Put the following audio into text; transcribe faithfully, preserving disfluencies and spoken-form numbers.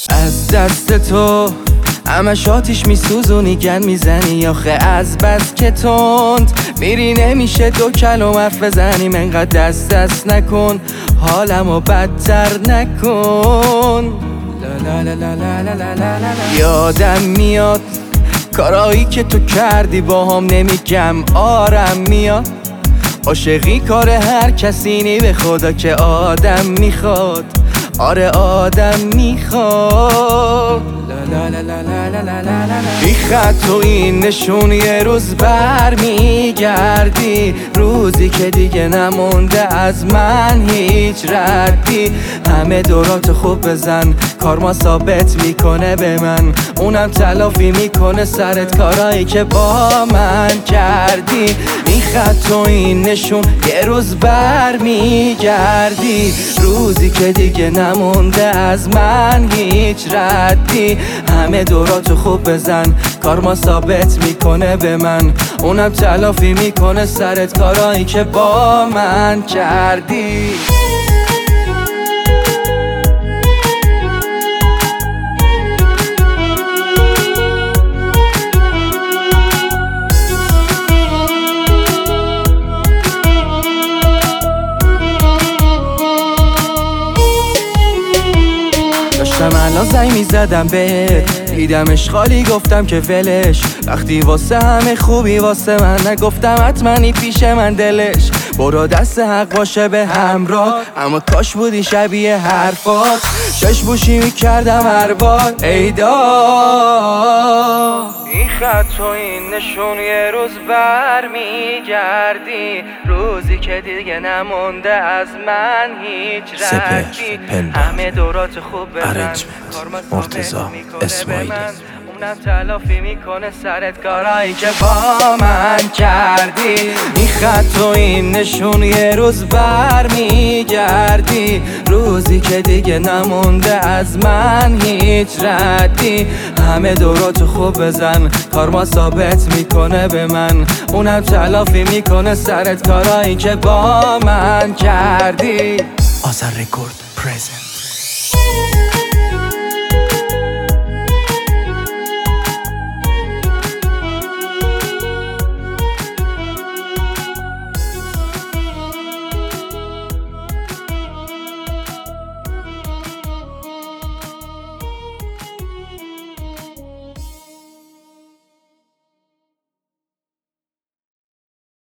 از دست تو همش آتیش میسوزونی، گن میزنی آخه از بس که تند میری نمیشه دو کلم حرف بزنیم. انقدر دست دست نکن حالمو بدتر نکن. لا لا لا لا لا لا لا لا. یادم میاد کارایی که تو کردی با هم، نمیگم آرم میاد. عاشقی کار هر کسی نی به خدا که آدم میخواد، آره آدم میخواد. لا لا لا لا لا لا لا لا. بی خط و این نشون یه روز بر میگردی، روزی که دیگه نمونده از من هیچ ردی. همه دورات خوب بزن کارما ثابت میکنه به من، اونم تلافی میکنه سرت کارایی که با من کردی. این خط و این نشون یه روز بر میگردی، روزی که دیگه نمونده از من هیچ ردی. همه دوراتو خوب بزن کارما ثابت میکنه به من، اونم تلافی میکنه سرت کارایی که با من کردی. داشتم الان زنگ میزدم بهت، دیدمش خالی گفتم که ولش. وقتی واسه همه خوبی واسه من نگفتم حتمنی پیش من دلش. برو دست حق باشه به همراه، اما کاش بودی شبیه حرفات. شش بوشی میکردم هر بار ایدا. این خط و این نشون یه روز بر میگردی، روزی که دیگه نمونده از من هیچ ردی. همه دورات خوب بزن مرتضی اسماعیلی، اونم تلافی میکنه سرت کارایی که با من کردی. این خط و این نشون یه روز بر میگردی، روزی که دیگه نمونده از من هیچ ردی. همه دوراتو خوب بزن کارما ثابت میکنه به من، اونم تلافی میکنه سرت کارایی که با من کردی. آذر رکورد پرزنت.